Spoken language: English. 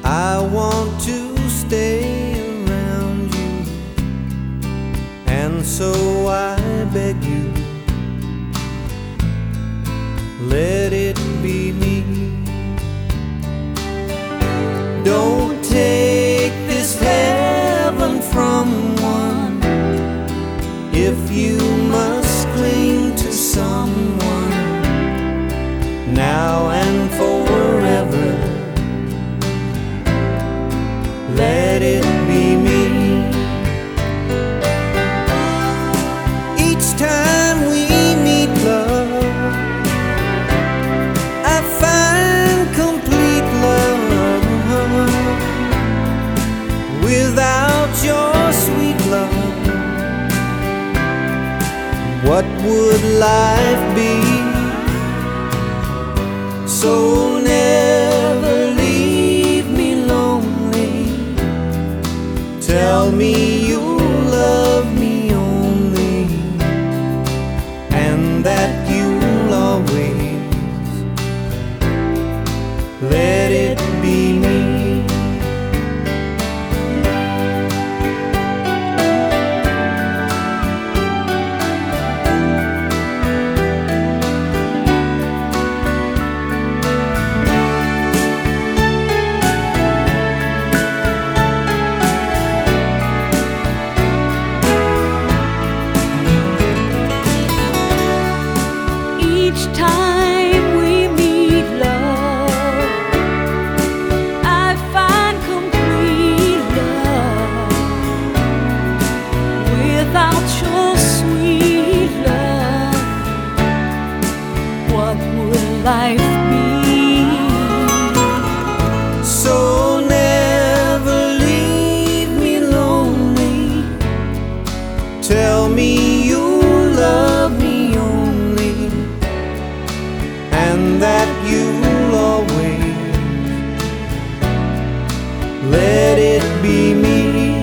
I want to stay around you, and so I beg you, let it be me. Don't take this heaven from one if you must cling to someone now and forever. Let it be me. Each time we meet, love, I find complete love. Without your sweet love, what would life be? So never leave me lonely. Tell me you love me only, and that you'll always let it be me. Each time we meet, love, I find complete love. Without your sweet love, what would life be? So never leave me lonely. Tell me you love me only, and that you'll always let it be me.